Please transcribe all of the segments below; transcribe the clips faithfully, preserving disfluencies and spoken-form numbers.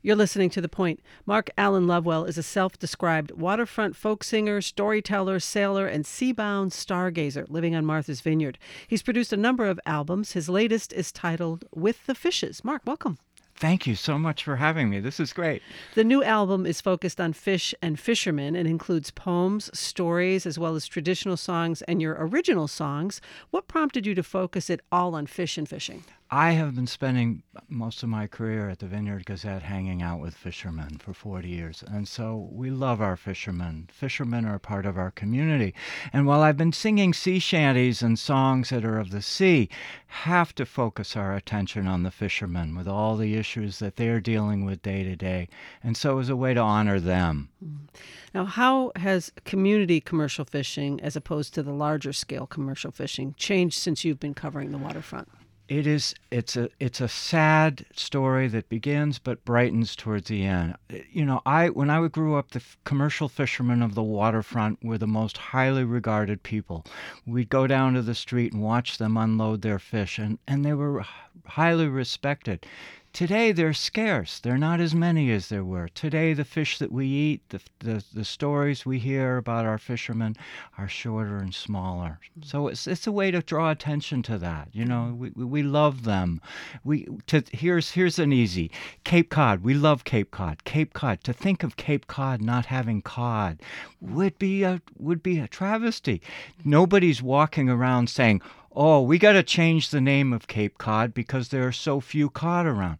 You're listening to The Point. Mark Allen Lovewell is a self-described waterfront folk singer, storyteller, sailor, and seabound stargazer living on Martha's Vineyard. He's produced a number of albums. His latest is titled With the Fishes. Mark, welcome. Thank you so much for having me. This is great. The new album is focused on fish and fishermen and includes poems, stories, as well as traditional songs and your original songs. What prompted you to focus it all on fish and fishing? I have been spending most of my career at the Vineyard Gazette hanging out with fishermen for forty years. And so we love our fishermen. Fishermen are a part of our community. And while I've been singing sea shanties and songs that are of the sea, have to focus our attention on the fishermen with all the issues that they're dealing with day to day. And so it was a way to honor them. Now, how has community commercial fishing, as opposed to the larger scale commercial fishing, changed since you've been covering the waterfront? It is. It's a. It's a sad story that begins but brightens towards the end. You know, I when I grew up, the f- commercial fishermen of the waterfront were the most highly regarded people. We'd go down to the street and watch them unload their fish, and, and they were highly respected. Today, they're scarce. They're not as many as there were. Today, the fish that we eat, the, the the stories we hear about our fishermen are shorter and smaller. So it's it's a way to draw attention to that. You know, we we, we love them. We to here's here's an easy Cape Cod. We love Cape Cod. Cape Cod. To think of Cape Cod not having cod would be a would be a travesty. Nobody's walking around saying, oh, we got to change the name of Cape Cod because there are so few cod around.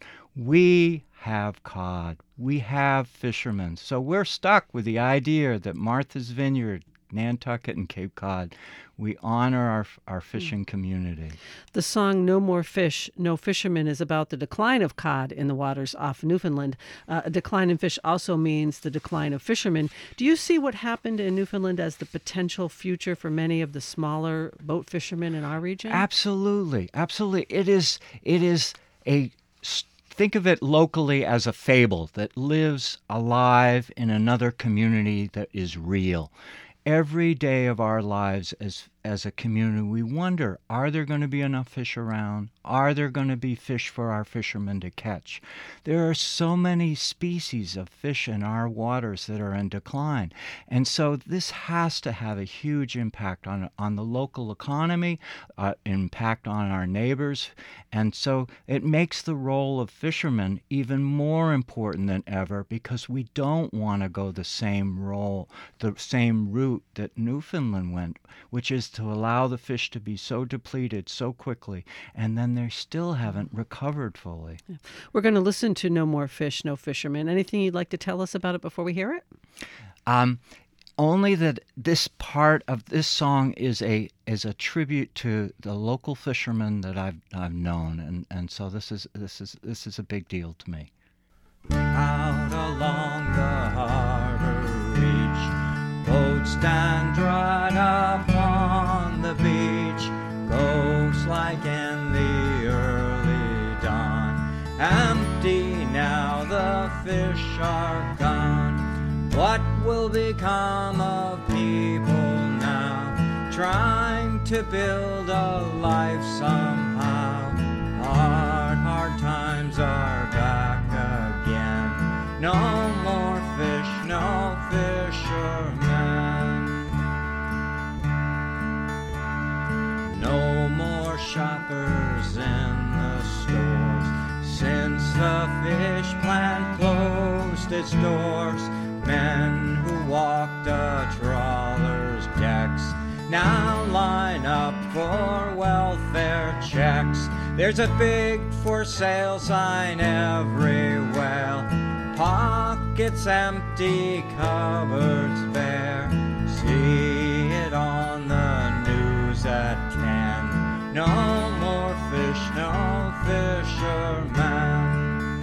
We have cod. We have fishermen. So we're stuck with the idea that Martha's Vineyard, Nantucket, and Cape Cod, we honor our our fishing community. The song No More Fish, No Fishermen is about the decline of cod in the waters off Newfoundland. Uh, a decline in fish also means the decline of fishermen. Do you see what happened in Newfoundland as the potential future for many of the smaller boat fishermen in our region? Absolutely. Absolutely. It is, it is a... Think of it locally as a fable that lives alive in another community that is real. Every day of our lives as as a community, we wonder, are there going to be enough fish around? Are there going to be fish for our fishermen to catch? There are so many species of fish in our waters that are in decline. And so this has to have a huge impact on, on the local economy, uh, impact on our neighbors. And so it makes the role of fishermen even more important than ever because we don't want to go the same role, the same route that Newfoundland went, which is to allow the fish to be so depleted so quickly, and then they still haven't recovered fully. Yeah. We're going to listen to No More Fish, No Fishermen. Anything you'd like to tell us about it before we hear it? Um, only that this part of this song is a is a tribute to the local fishermen that I've I've known, and, and so this is this is this is a big deal to me. Out along the harbor reach, boats stand dried up on the beach, ghosts like in the early dawn. Empty now, the fish are gone. What will become of people now, trying to build a life somehow? Hard, hard times are back again. No more fish, no fishermen. No more shoppers in the stores, since the fish plant closed its doors. Men who walked the trawler's decks now line up for welfare checks. There's a big for sale sign everywhere, pockets empty, cupboards bare. See it on the news at ten. No more fish, no fishermen.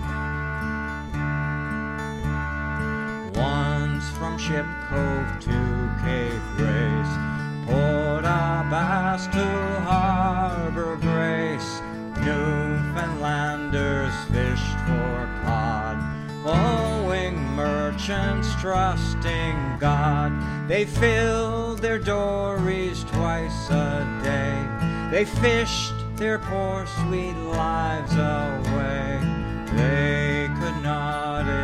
Once from Ship Cove to Cape Grace, Port aux Basques to Harbor Grace, Newfoundlanders fished for cod, owing merchants trusting God. They filled their dories twice a day, they fished their poor sweet lives away. They could not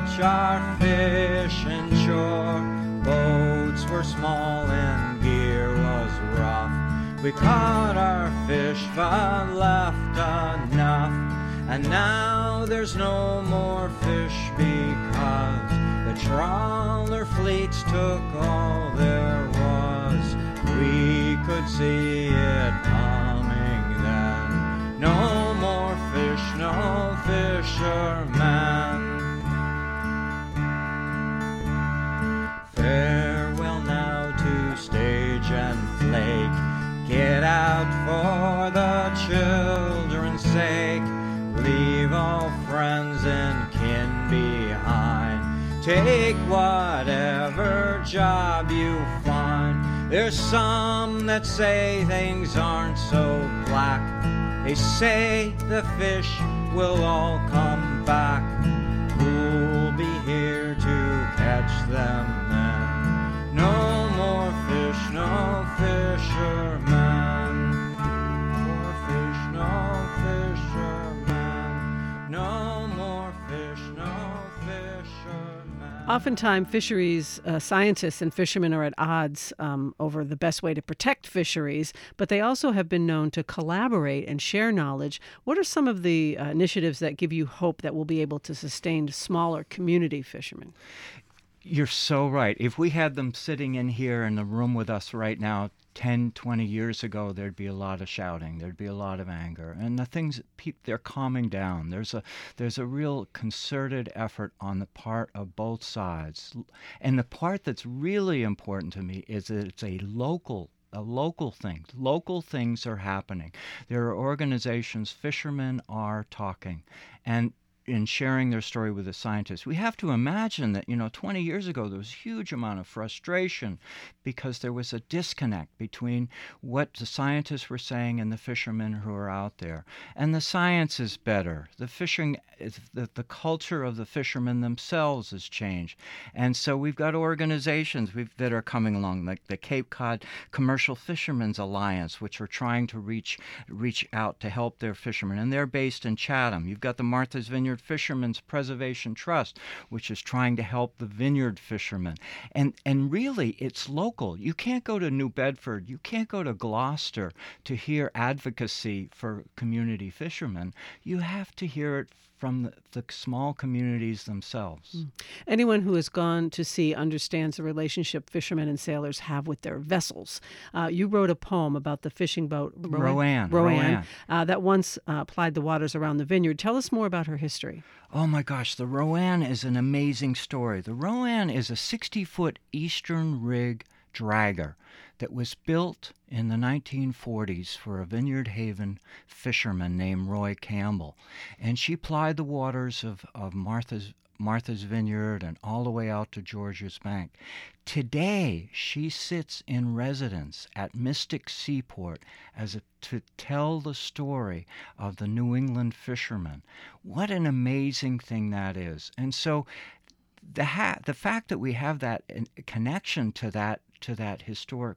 reach our fishing shore. Boats were small and gear was rough. We caught our fish but left enough. And now there's no more fish because the trawler fleets took all there was. We could see it coming then. No more fish, no fisherman. Farewell now to stage and flake. Get out for the children's sake. Leave all friends and kin behind. Take whatever job you find. There's some that say things aren't so black. They say the fish will all come back. Who'll be here to catch them then? No more fish, no fisherman. More fish, no fisherman. No more fish, no fisherman. Oftentimes, fisheries uh, scientists and fishermen are at odds um, over the best way to protect fisheries, but they also have been known to collaborate and share knowledge. What are some of the uh, initiatives that give you hope that we'll be able to sustain smaller community fishermen? You're so right. If we had them sitting in here in the room with us right now, ten, twenty years ago, there'd be a lot of shouting. There'd be a lot of anger. And the things, they're calming down. There's a, there's a real concerted effort on the part of both sides. And the part that's really important to me is that it's a local a local thing. Local things are happening. There are organizations, fishermen are talking, and in sharing their story with the scientists. We have to imagine that, you know, twenty years ago, there was a huge amount of frustration because there was a disconnect between what the scientists were saying and the fishermen who are out there. And the science is better. The fishing, the, the culture of the fishermen themselves has changed. And so we've got organizations we've, that are coming along, like the Cape Cod Commercial Fishermen's Alliance, which are trying to reach reach out to help their fishermen. And they're based in Chatham. You've got the Martha's Vineyard Fishermen's Preservation Trust, which is trying to help the vineyard fishermen. And and really, it's local. You can't go to New Bedford, you can't go to Gloucester to hear advocacy for community fishermen. You have to hear it from the, the small communities themselves. Mm. Anyone who has gone to sea understands the relationship fishermen and sailors have with their vessels. Uh, you wrote a poem about the fishing boat Rowan, Rowan, Rowan. Uh, that once uh, plied the waters around the vineyard. Tell us more about her history. Oh my gosh, the Rowan is an amazing story. The Rowan is a sixty-foot eastern rig dragger that was built in the nineteen forties for a Vineyard Haven fisherman named Roy Campbell. And she plied the waters of, of Martha's, Martha's Vineyard and all the way out to George's Bank. Today, she sits in residence at Mystic Seaport as a, to tell the story of the New England fishermen. What an amazing thing that is. And so the ha- the fact that we have that connection to that to that historic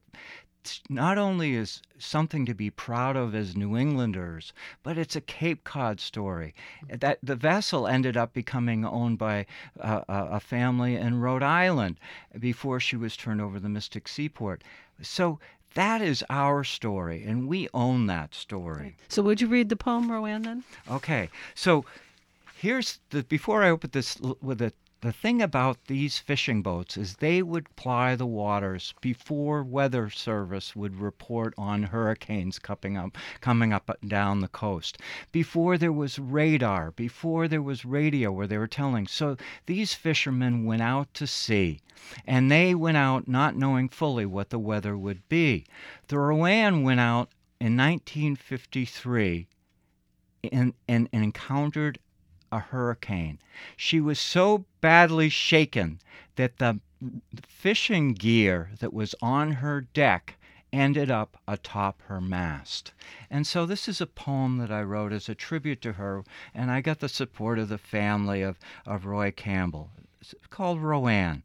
not only is something to be proud of as New Englanders, but it's a Cape Cod story. That the vessel ended up becoming owned by uh, a family in Rhode Island before she was turned over to the Mystic Seaport. So that is our story, and we own that story. So would you read the poem, Rowan, then? Okay. So here's the before I open this with a The thing about these fishing boats is they would ply the waters before Weather Service would report on hurricanes coming up, coming up and down the coast, before there was radar, before there was radio where they were telling. So these fishermen went out to sea, and they went out not knowing fully what the weather would be. The Rowan went out in nineteen fifty-three and, and, and encountered a hurricane. She was so badly shaken that the fishing gear that was on her deck ended up atop her mast. And so this is a poem that I wrote as a tribute to her, and I got the support of the family of, of Roy Campbell. It's called Rowan.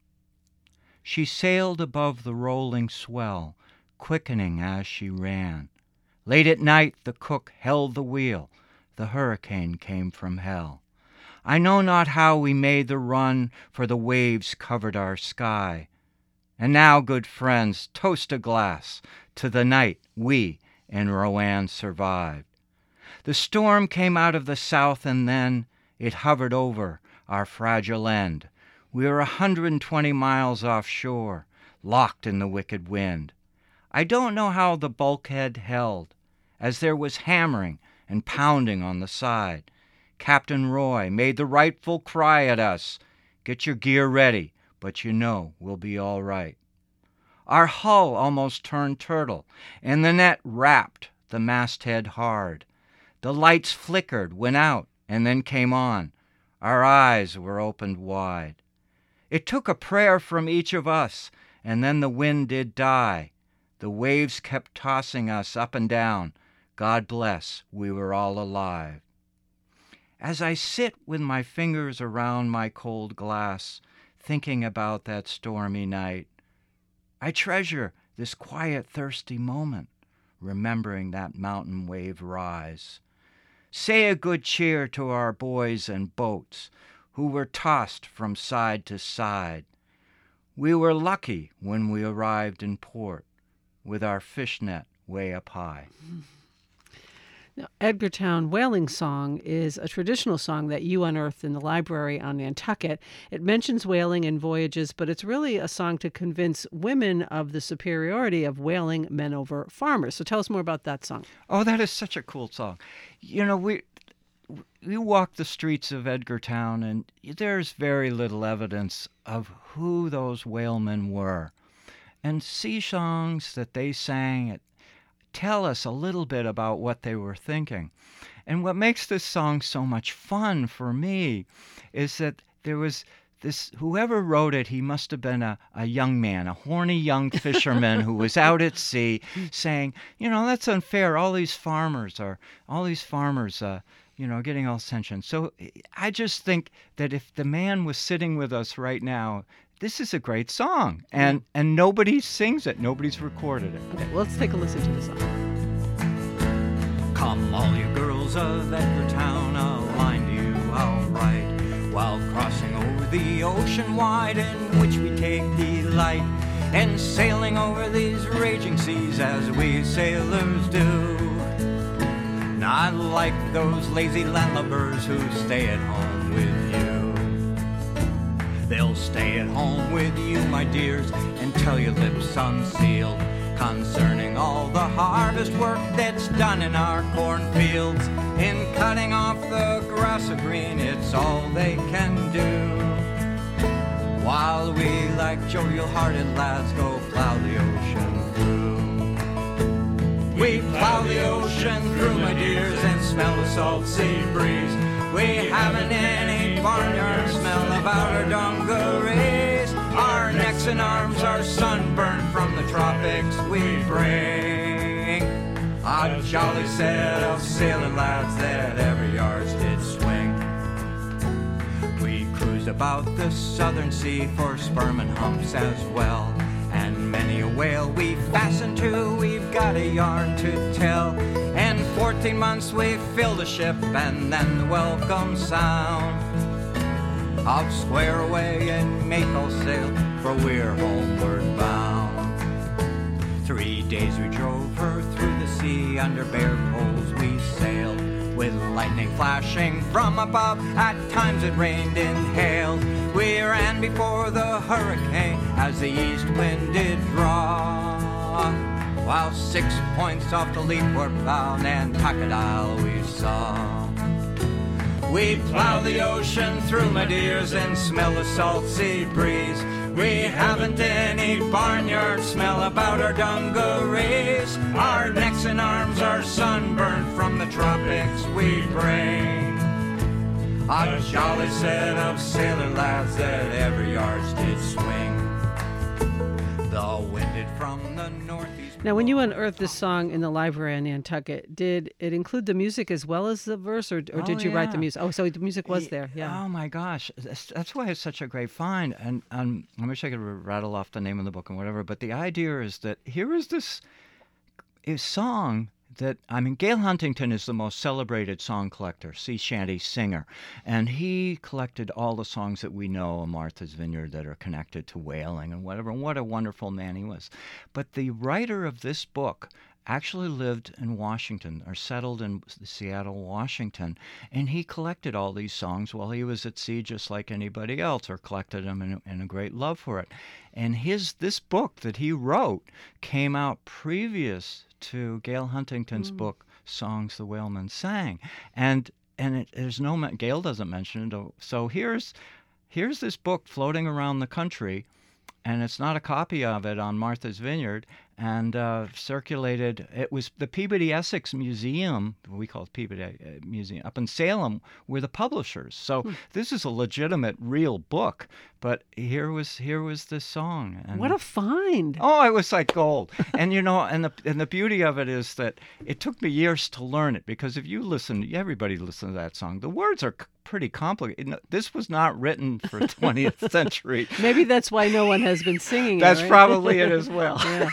She sailed above the rolling swell, quickening as she ran. Late at night the cook held the wheel. The hurricane came from hell. I know not how we made the run, for the waves covered our sky. And now, good friends, toast a glass to the night we in Roanne survived. The storm came out of the south, and then it hovered over our fragile end. We were a hundred and twenty miles offshore, locked in the wicked wind. I don't know how the bulkhead held, as there was hammering and pounding on the side. Captain Roy made the rightful cry at us, "Get your gear ready, but you know we'll be all right." Our hull almost turned turtle, and the net wrapped the masthead hard. The lights flickered, went out, and then came on. Our eyes were opened wide. It took a prayer from each of us, and then the wind did die. The waves kept tossing us up and down. God bless, we were all alive. As I sit with my fingers around my cold glass, thinking about that stormy night, I treasure this quiet, thirsty moment, remembering that mountain wave rise. Say a good cheer to our boys and boats who were tossed from side to side. We were lucky when we arrived in port with our fishnet way up high. Now, Edgartown Whaling Song is a traditional song that you unearthed in the library on Nantucket. It mentions whaling and voyages, but it's really a song to convince women of the superiority of whaling men over farmers. So tell us more about that song. Oh, that is such a cool song. You know, we we walk the streets of Edgartown, and there's very little evidence of who those whalemen were. And sea songs that they sang at tell us a little bit about what they were thinking. And what makes this song so much fun for me is that there was this, whoever wrote it, he must have been a, a young man, a horny young fisherman who was out at sea saying, you know, that's unfair. All these farmers are, all these farmers, uh, you know, getting all attention. So I just think that if the man was sitting with us right now, this is a great song, and, and nobody sings it. Nobody's recorded it. Okay, well, let's take a listen to the song. Come, all you girls of Edgartown, a line to you I'll write, while crossing over the ocean wide, in which we take delight, and sailing over these raging seas as we sailors do. Not like those lazy landlubbers who stay at home with you. They'll stay at home with you, my dears, and tell your lips unsealed concerning all the harvest work that's done in our cornfields. In cutting off the grass of green, it's all they can do. While we, like jovial-hearted lads, go plow the ocean through. We plow the ocean through, my dears, and smell the salt sea breeze. We haven't any barnyard smell about our dungarees. Our necks and arms are sunburned from the tropics we bring. A jolly set of sailing lads that every yards did swing. We cruised about the southern sea for sperm and humps as well, and many a whale we fastened to, we've got a yarn to tell. And fourteen months we filled a ship, and then the welcome sound of square away and make all sail, for we're homeward bound. Three days we drove her through the sea, under bare poles we sailed, with lightning flashing from above, at times it rained and hailed. We ran before the hurricane as the east wind did draw, while six points off the leeward bow Nantucket Isle we saw. We plow the ocean through, my dears, and smell the salt sea breeze. We haven't any barnyard smell about our dungarees. Our necks and arms are sunburned from the tropics we bring. A jolly set of sailor lads that every yards did swing. The winded from the northeast. Now, when you unearthed this song in the library in Nantucket, did it include the music as well as the verse, or, or Oh, did you write the yeah. music? Oh, so the music was Ye- there, yeah. Oh my gosh, that's, that's why it's such a great find. And um, I wish I could rattle off the name of the book and whatever. But the idea is that here is this a song that, I mean, Gail Huntington is the most celebrated song collector, sea shanty singer, and he collected all the songs that we know of Martha's Vineyard that are connected to whaling and whatever, and what a wonderful man he was. But the writer of this book actually lived in Washington, or settled in Seattle, Washington, and he collected all these songs while he was at sea just like anybody else, or collected them in, in a great love for it. And his this book that he wrote came out previous to Gail Huntington's mm. book, Songs the Whalemen Sang. And and it, there's no, Gail doesn't mention it, so here's here's this book floating around the country, and it's not a copy of it on Martha's Vineyard, and uh, circulated. It was the Peabody Essex Museum, we call it Peabody uh, Museum, up in Salem, were the publishers. So hmm. this is a legitimate, real book. But here was here was this song. And what a find! Oh, it was like gold. And you know, and the and the beauty of it is that it took me years to learn it, because if you listen, everybody listens to that song. The words are c- pretty complicated. This was not written for twentieth century. Maybe that's why no one has been singing That's it, right? probably it as well. Yeah.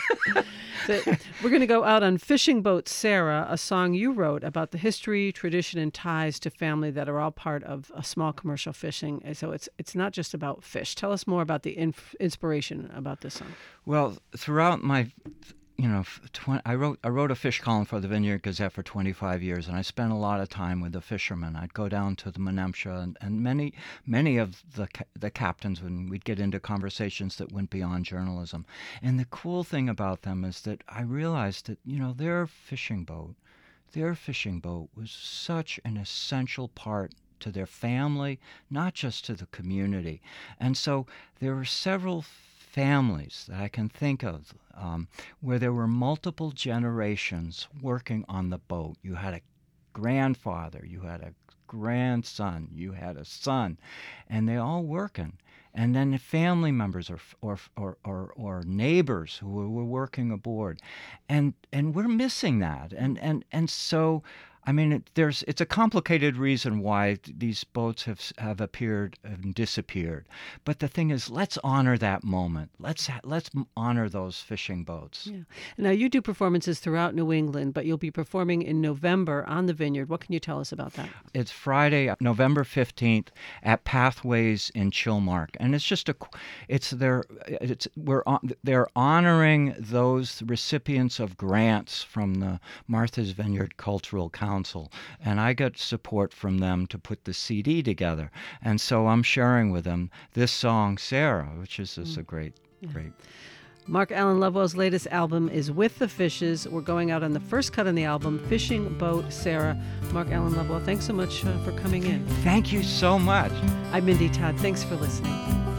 So we're going to go out on Fishing Boat Sarah, a song you wrote about the history, tradition, and ties to family that are all part of a small commercial fishing. So it's it's not just about fish. Tell us more about the inf- inspiration about this song. Well, throughout my, you know, tw- I wrote I wrote a fish column for the Vineyard Gazette for twenty-five years, and I spent a lot of time with the fishermen. I'd go down to the Menemsha, and, and many many of the ca- the captains, when we'd get into conversations that went beyond journalism. And the cool thing about them is that I realized that, you know, their fishing boat, their fishing boat was such an essential part to their family, not just to the community. And so there were several families that I can think of um, where there were multiple generations working on the boat. You had a grandfather, you had a grandson, you had a son, and they all working. And then the family members or or or or, or neighbors who were, were working aboard, and and we're missing that. And and and so, I mean, it, there's it's a complicated reason why th- these boats have have appeared and disappeared. But the thing is, let's honor that moment. Let's ha- let's honor those fishing boats. Yeah. Now you do performances throughout New England, but you'll be performing in November on the Vineyard. What can you tell us about that? It's Friday, November fifteenth at Pathways in Chilmark, and it's just a, it's their, it's we're on, they're honoring those recipients of grants from the Martha's Vineyard Cultural Council, and I got support from them to put the C D together, and so I'm sharing with them this song, Sarah, which is just mm. a great, yeah. great. Mark Allen Lovewell's latest album is With the Fishes. We're going out on the first cut on the album, Fishing Boat Sarah. Mark Allen Lovewell, thanks so much uh, for coming in. Thank you so much. I'm Mindy Todd. Thanks for listening.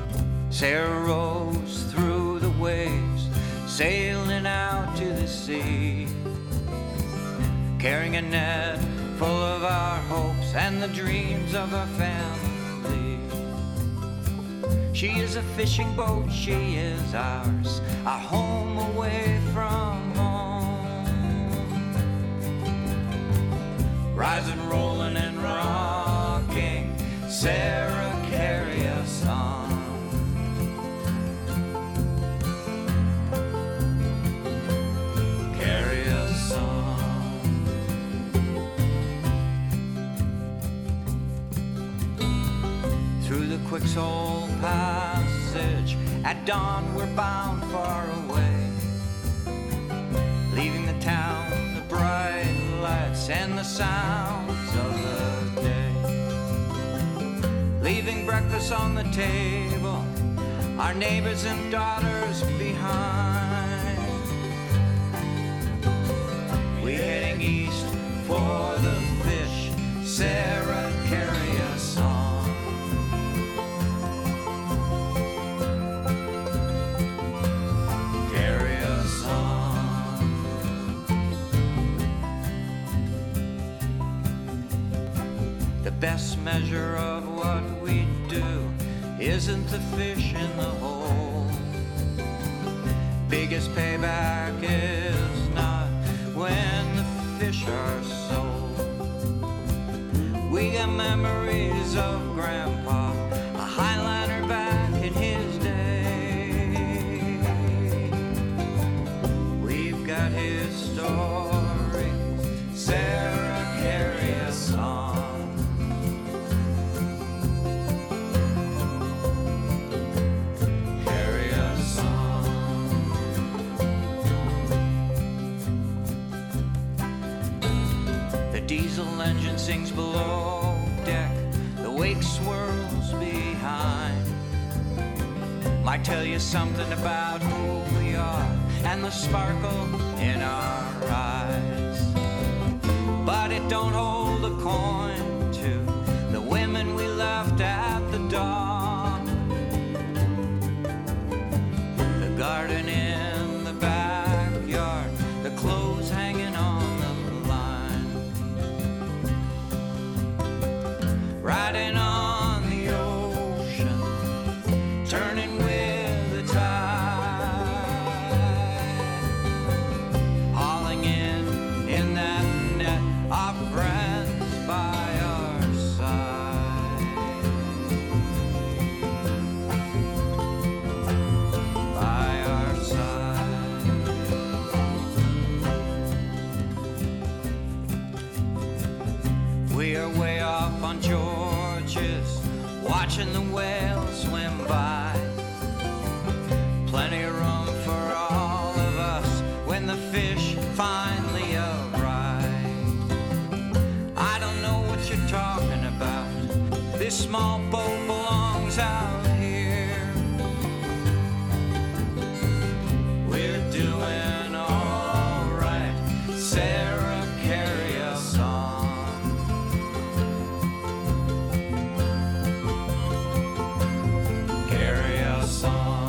Sarah rose through the waves, sailing out to the sea, carrying a net full of our hopes and the dreams of our family. She is a fishing boat, she is ours, a home away from home. Rising, rolling, and rocking, Sarah, carry us on. Carry us on. Through the Quicksole Passage, at dawn we're bound far away, leaving the town, the bright lights and the sounds of the day, leaving breakfast on the table, our neighbors and daughters behind. We're heading east for the fish, Sarah, carry us on. Best measure of what we do isn't the fish in the hole. Biggest payback is not when the fish are sold. We got memories of Grandpa, a Highliner back in his day. We've got his stories wind sings below deck, the wake swirls behind. Might tell you something about who we are and the sparkle in our eyes, but it don't hold a coin to the women we left at the dawn. The garden in the backyard, the clothes hanging on the line, riding on the ocean, turning with the tide, hauling in in that net of friends by our side, by our side. We are way off on Georges, watching the whales swim by. Plenty of room for all of us when the fish finally arrive. I don't know what you're talking about. This small boat belongs out here. We're doing all right. Sarah, carry us on. Carry us on.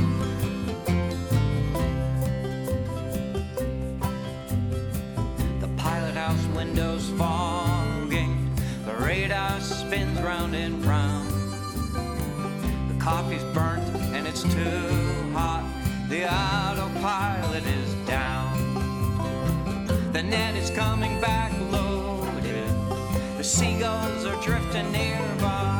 The pilot house windows fogging, the radar spins round and round. The coffee's burnt and it's too hot, the autopilot is down. The net is coming back loaded, the seagulls are drifting nearby.